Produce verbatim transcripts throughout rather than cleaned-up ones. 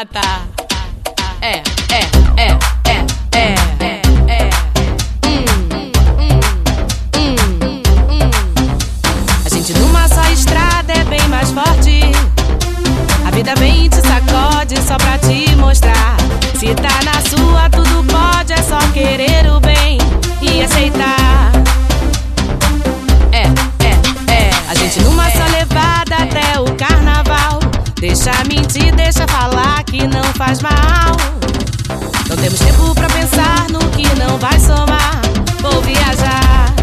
Ah, tá. É, é, é, é, é, é, é. Hum, hum, hum, hum. A gente numa só estrada é bem mais forte. A vida vem e te sacode só pra te mostrar. Se tá na sua, tudo pode, é só querer o bem e aceitar. É, é, é. A gente numa só levada até o carnaval. Deixa mentir, deixa falar que não faz mal. Não temos tempo pra pensar no que não vai somar. Vou viajar.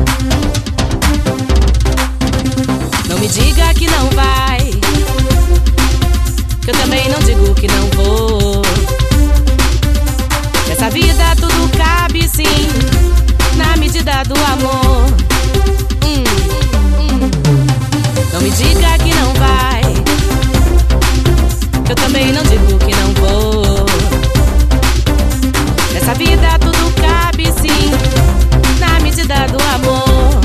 Não me diga que não vai, que eu também não digo que não vou. Nessa vida tudo cabe sim, na medida do amor. hum, hum. Não me diga que não vai, eu também não digo que não vou. Nessa vida tudo cabe sim, na medida do amor.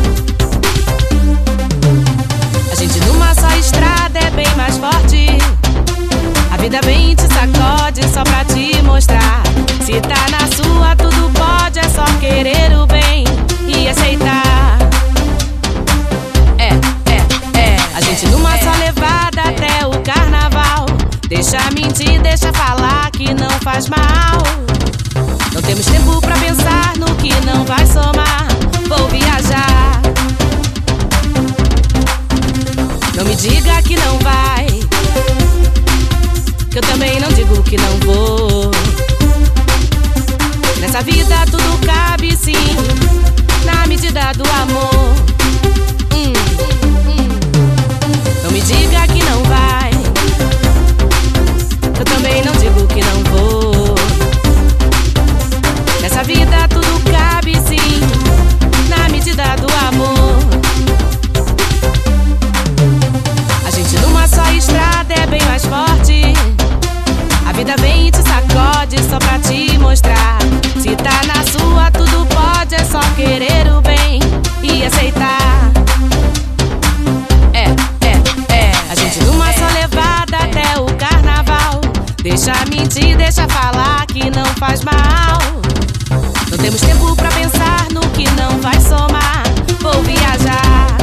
A gente numa só estrada é bem mais forte. A vida vem e te sacode só pra te mostrar. Se tá na sua, tudo pode, é só querer o bem e aceitar. É, é, é. A gente numa só levada até o carnaval. Deixa mentir, deixa falar que não faz mal. Não temos tempo pra pensar no que não vai somar. Vou viajar. Não me diga que não vai, que eu também não digo que não vou. Nessa vida tudo cabe sim, na medida do amor. hum, hum. Não me diga que não vai, eu também não digo que não vou. Nessa vida tudo cabe sim, na medida do amor. A gente numa só estrada é bem mais forte. A vida vem e te sacode só pra te mostrar. Se tá na sua, tudo pode, é só querer o bem e aceitar. É, é, é. A gente numa só levada até o carnaval. Deixa mentir, deixa falar que não faz mal. Não temos tempo pra pensar no que não vai somar. Vou viajar.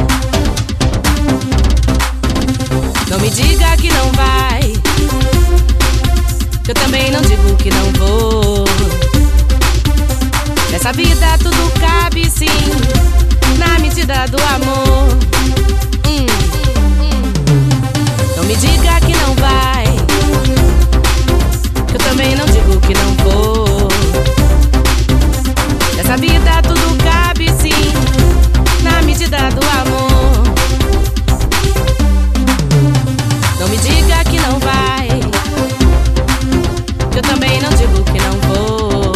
Não me diga que não vai, que eu também não digo que não vou. Nessa vida tudo cabe sim, na medida do amor. hum, hum. Não me diga que não vai, que eu também não digo que não vou. Nessa vida tudo cabe sim, na medida do amor. Não me diga que não vai, que eu também não digo que não vou.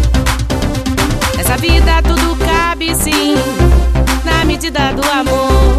Nessa vida tudo cabe sim, na medida do amor.